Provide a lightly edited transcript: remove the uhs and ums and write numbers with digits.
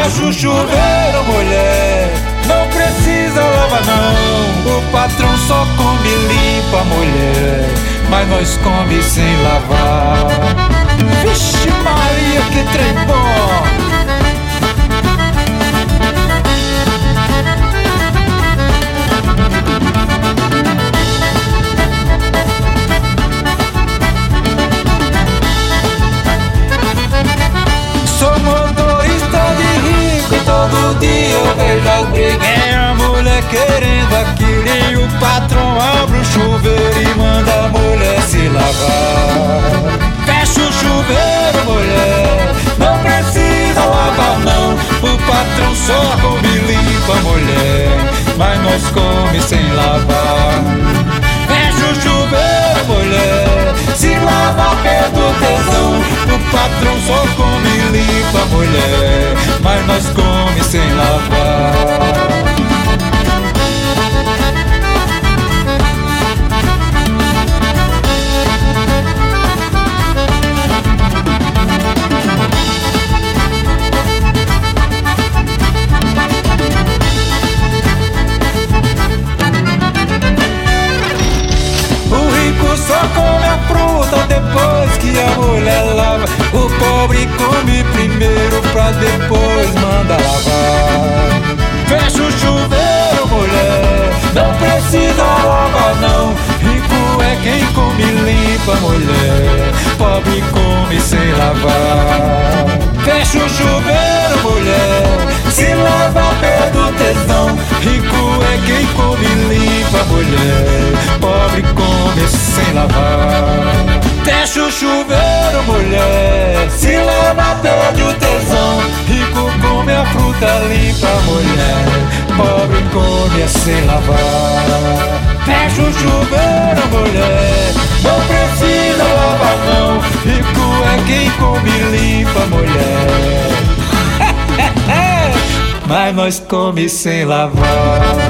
Fecha o chuveiro, mulher, não precisa lavar não. O patrão só come e limpa, mulher, mas nós come sem lavar. Vixe Maria, que trem bom! Todo dia eu vejo alguém, é a mulher querendo aquilo, e o patrão abre o chuveiro e manda a mulher se lavar. Fecha o chuveiro, mulher, não precisa lavar não. O patrão só come e limpa, mulher, mas nós come sem lavar. Fecha o chuveiro, mulher, se lava perto do tesão. O patrão só come e limpa, mulher, mas nós come sem lavar. Só come a fruta depois que a mulher lava. O pobre come primeiro pra depois manda lavar. Fecha o chuveiro, mulher, não precisa lavar não. Rico é quem come limpa, mulher, pobre come sem lavar. Fecha o chuveiro, mulher, se lava perto do tesão. Rico é quem come limpa, mulher, pobre come sem lavar. Fecha o chuveiro, mulher, se lava perde o tesão. Rico come a fruta limpa, mulher, pobre come sem lavar. Fecha o chuveiro, mulher, não precisa lavar não. Rico é quem come limpa, mulher, mas nós come sem lavar.